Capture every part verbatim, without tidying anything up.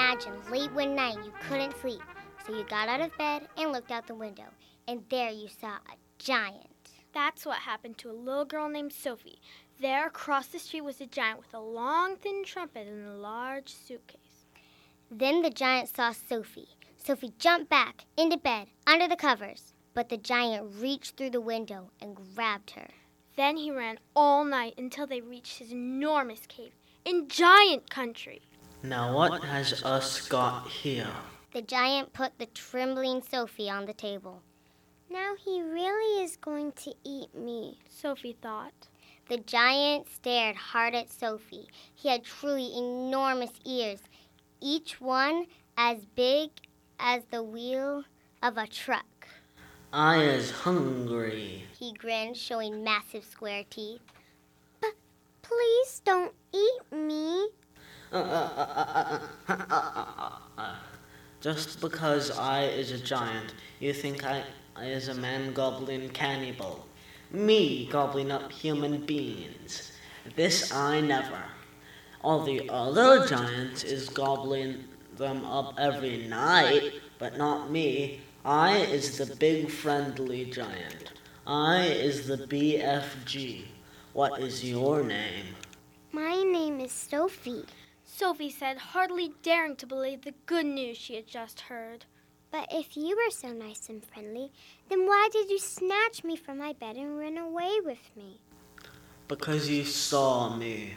imagine late one night you couldn't sleep, so you got out of bed and looked out the window, and there you saw a giant. That's what happened to a little girl named Sophie. There across the street was a giant with a long, thin trumpet and a large suitcase. Then the giant saw Sophie. Sophie jumped back, into bed, under the covers, but the giant reached through the window and grabbed her. Then he ran all night until they reached his enormous cave in giant country. Now what has us got here? The giant put the trembling Sophie on the table. Now he really is going to eat me, Sophie thought. The giant stared hard at Sophie. He had truly enormous ears, each one as big as the wheel of a truck. I is hungry, he grinned, showing massive square teeth. But please don't eat me. Uh, uh, uh, uh, Just because I is a giant, you think I, I is a man-gobbling cannibal. Me gobbling up human beings. This I never. All the other giants is gobbling them up every night, but not me. I is the big friendly giant. I is the B F G. What is your name? My name is Sophie. Sophie said, hardly daring to believe the good news she had just heard. But if you were so nice and friendly, then why did you snatch me from my bed and run away with me? Because you saw me.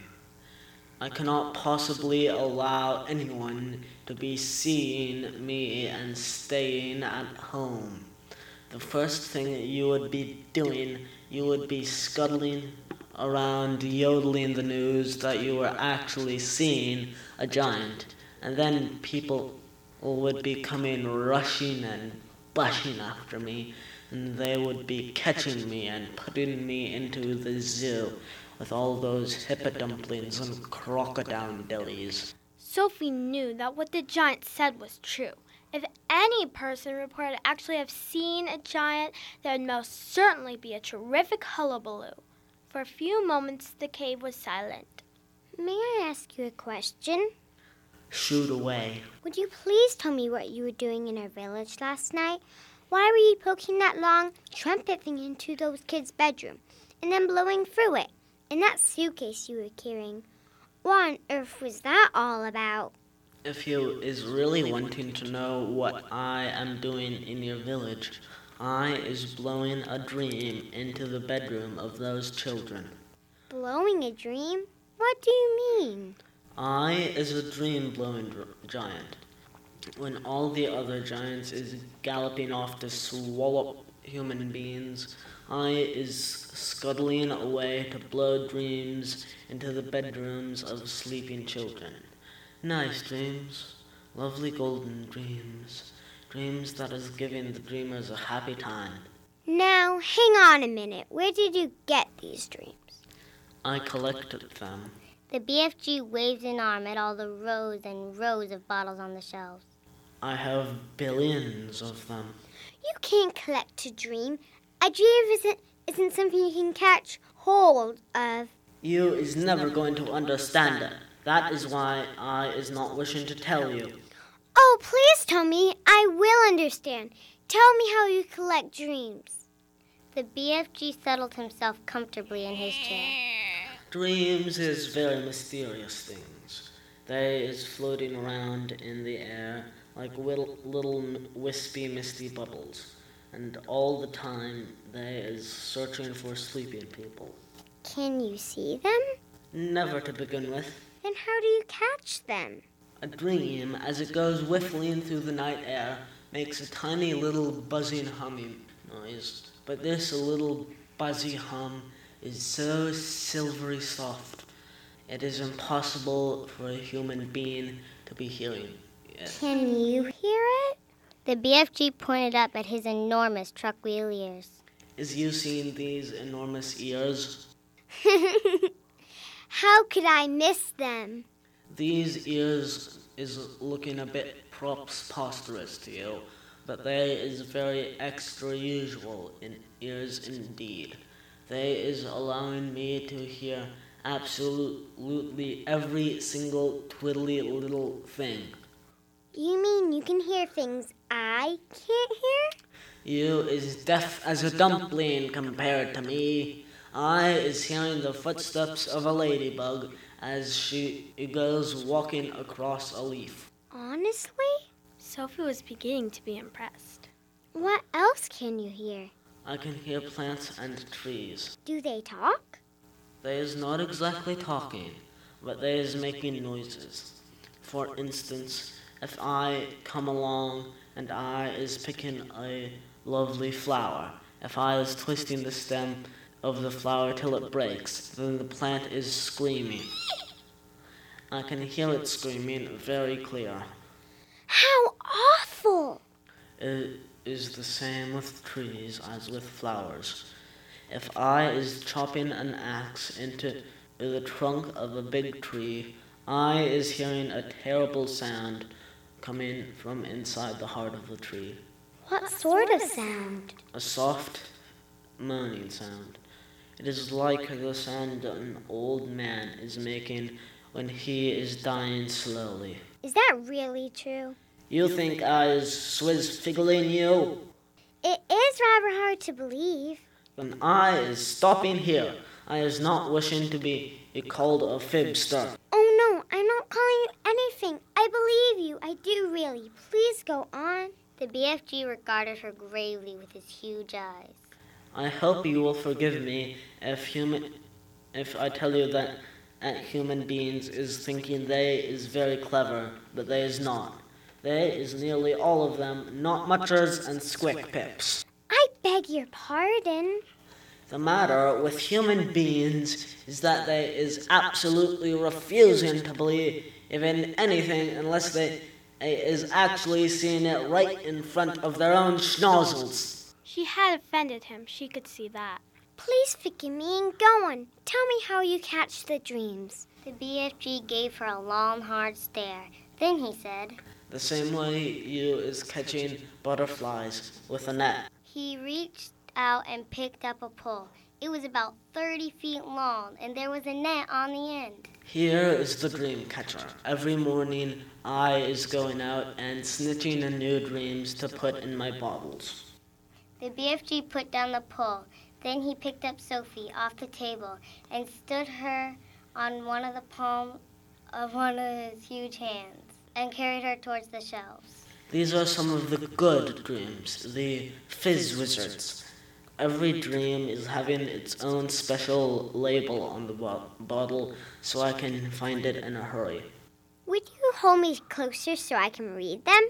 I cannot possibly allow anyone to be seeing me and staying at home. The first thing you would be doing, you would be scuttling around yodeling the news that you were actually seeing a giant, and then people would be coming rushing and bushing after me, and they would be catching me and putting me into the zoo with all those hippodumplings and crocodile-dillies. Sophie knew that what the giant said was true. If any person reported actually have seen a giant, there would most certainly be a terrific hullabaloo. For a few moments, the cave was silent. May I ask you a question? Shoot away. Would you please tell me what you were doing in our village last night? Why were you poking that long trumpet thing into those kids' bedroom and then blowing through it? And that suitcase you were carrying, what on earth was that all about? If you is really wanting to know what I am doing in your village, I is blowing a dream into the bedroom of those children. Blowing a dream? What do you mean? I is a dream-blowing dr- giant. When all the other giants is galloping off to swallow human beings, I is scuttling away to blow dreams into the bedrooms of sleeping children. Nice dreams, lovely golden dreams, dreams that is giving the dreamers a happy time. Now, hang on a minute. Where did you get these dreams? I collected them. The B F G waved an arm at all the rows and rows of bottles on the shelves. I have billions of them. You can't collect a dream. A dream isn't, isn't something you can catch hold of. You is never going to understand it. That is why I is not wishing to tell you. Oh, please tell me. I will understand. Tell me how you collect dreams. The B F G settled himself comfortably in his chair. Dreams is very mysterious things. They is floating around in the air like little, little wispy, misty bubbles. And all the time, they is searching for sleeping people. Can you see them? Never to begin with. Then how do you catch them? A dream, as it goes whiffling through the night air, makes a tiny little buzzing humming noise. But this little buzzy hum is so silvery soft, it is impossible for a human being to be hearing it. Can you hear it? The B F G pointed up at his enormous truck wheel ears. Is you seeing these enormous ears? How could I miss them? These ears is looking a bit preposterous to you, but they is very extra usual in ears indeed. They is allowing me to hear absolutely every single twiddly little thing. You mean you can hear things I can't hear? You is deaf as a dumpling compared to me. I is hearing the footsteps of a ladybug as she goes walking across a leaf. Honestly? Sophie was beginning to be impressed. What else can you hear? I can hear plants and trees. Do they talk? They is not exactly talking, but they is making noises. For instance, if I come along and I is picking a lovely flower, if I is twisting the stem of the flower till it breaks, then the plant is screaming. I can hear it screaming very clear. How awful! It is the same with trees as with flowers. If I is chopping an axe into the trunk of a big tree, I is hearing a terrible sound coming from inside the heart of the tree. What sort of sound? A soft, moaning sound. It is like the sound an old man is making when he is dying slowly. Is that really true? You think I is swizz-figgling you? It is rather hard to believe. Then I is stopping here. I is not wishing to be called a fibster. Oh no, I'm not calling you anything. I believe you. I do really. Please go on. The B F G regarded her gravely with his huge eyes. I hope you will forgive me if human, if I tell you that at human beings is thinking they is very clever, but they is not. They is nearly all of them not muchers and squick pips. I beg your pardon. The matter with human beings is that they is absolutely refusing to believe in anything unless they is actually seeing it right in front of their own schnozzles. She had offended him, she could see that. Please forgive me and go on. Tell me how you catch the dreams. The B F G gave her a long, hard stare. Then he said, The same way you is catching butterflies with a net. He reached out and picked up a pole. It was about thirty feet long, and there was a net on the end. Here is the dream catcher. Every morning I is going out and snitching a new dreams to put in my bottles. The B F G put down the pole. Then he picked up Sophie off the table and stood her on one of the palms of one of his huge hands and carried her towards the shelves. These are some of the good dreams, the fizz wizards. Every dream is having its own special label on the bo- bottle so I can find it in a hurry. Would you hold me closer so I can read them?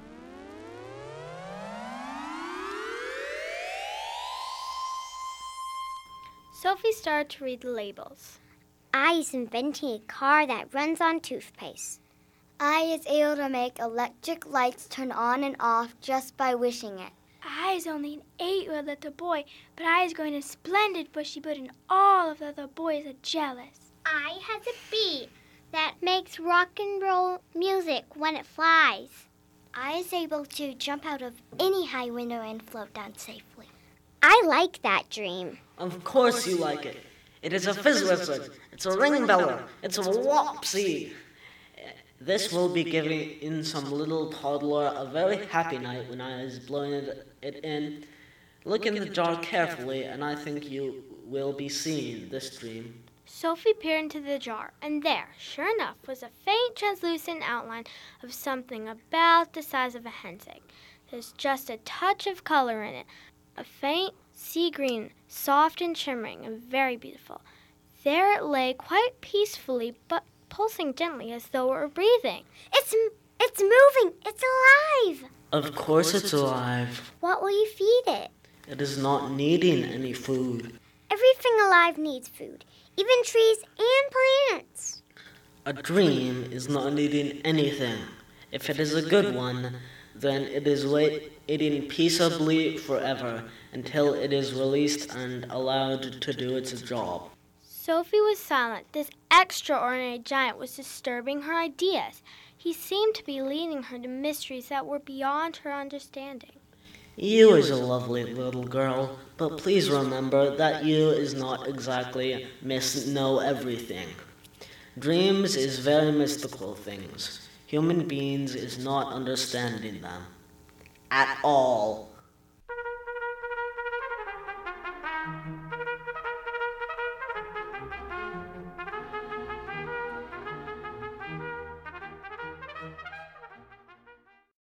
Sophie started to read the labels. I is inventing a car that runs on toothpaste. I is able to make electric lights turn on and off just by wishing it. I is only an eight-year-old little boy, but I is going to splendid bushy boot and all of the other boys are jealous. I has a bee that makes rock and roll music when it flies. I is able to jump out of any high window and float down safely. I like that dream. Of course you like it. It is a fizz wizard. It's a ring beller. It's a wopsy. This will be giving in some little toddler a very happy night when I is blowing it, it in. Look in the jar carefully, and I think you will be seeing this dream. Sophie peered into the jar, and there, sure enough, was a faint translucent outline of something about the size of a hen's egg. There's just a touch of color in it, a faint sea green, soft and shimmering, and very beautiful. There it lay quite peacefully, but pulsing gently as though it were breathing. It's it's moving. It's alive. Of course it's alive. What will you feed it? It is not needing any food. Everything alive needs food, even trees and plants. A dream is not needing anything. If it is a good one, then it is waiting peaceably forever until it is released and allowed to do its job. Sophie was silent. This extraordinary giant was disturbing her ideas. He seemed to be leading her to mysteries that were beyond her understanding. You is a lovely little girl, but please remember that you is not exactly Miss Know Everything. Dreams is very mystical things. human beings is not understanding them at all.